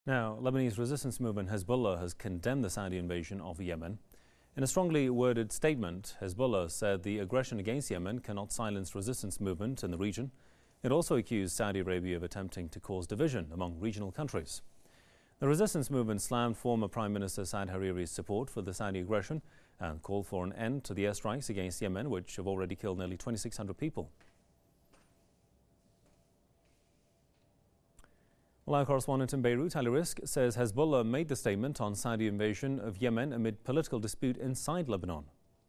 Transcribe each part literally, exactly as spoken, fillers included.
Now, Lebanese resistance movement Hezbollah has condemned the Saudi invasion of Yemen. In a strongly worded statement, Hezbollah said the aggression against Yemen cannot silence resistance movement in the region. It also accused Saudi Arabia of attempting to cause division among regional countries. The resistance movement slammed former Prime Minister Saad Hariri's support for the Saudi aggression and called for an end to the airstrikes against Yemen, which have already killed nearly twenty-six hundred people. Well, our correspondent in Beirut, Ali Rizk, says Hezbollah made the statement on Saudi invasion of Yemen amid political dispute inside Lebanon.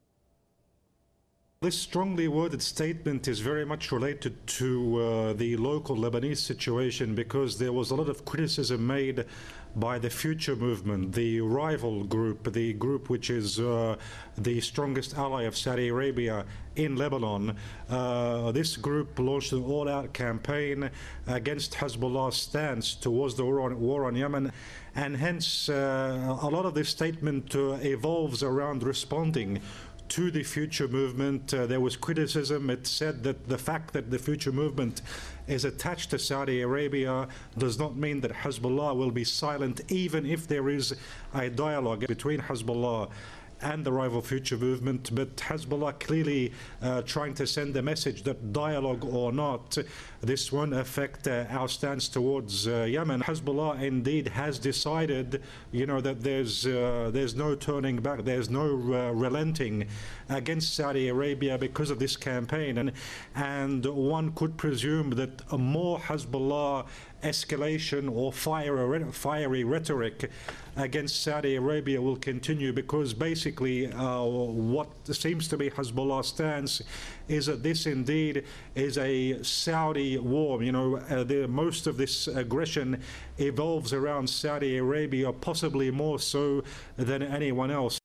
This strongly worded statement is very much related to uh, the local Lebanese situation, because there was a lot of criticism made by the Future Movement, the rival group, the group which is uh, the strongest ally of Saudi Arabia in Lebanon. Uh, this group launched an all-out campaign against Hezbollah's stance towards the war on, war on Yemen, and hence uh, a lot of this statement uh, evolves around responding to the Future Movement. Uh, there was criticism. It said that the fact that the Future Movement is attached to Saudi Arabia does not mean that Hezbollah will be silent, even if there is a dialogue between Hezbollah and the rival Future Movement. But Hezbollah clearly uh, trying to send a message that, dialogue or not, this won't affect uh, our stance towards uh, Yemen. Hezbollah indeed has decided, you know, that there's uh, there's no turning back, there's no uh, relenting against Saudi Arabia because of this campaign, and and one could presume that a more Hezbollah escalation or fiery, fiery rhetoric against Saudi Arabia will continue, because basically uh, what seems to be Hezbollah's stance is that this indeed is a Saudi war. You know, uh, the, most of this aggression evolves around Saudi Arabia, possibly more so than anyone else.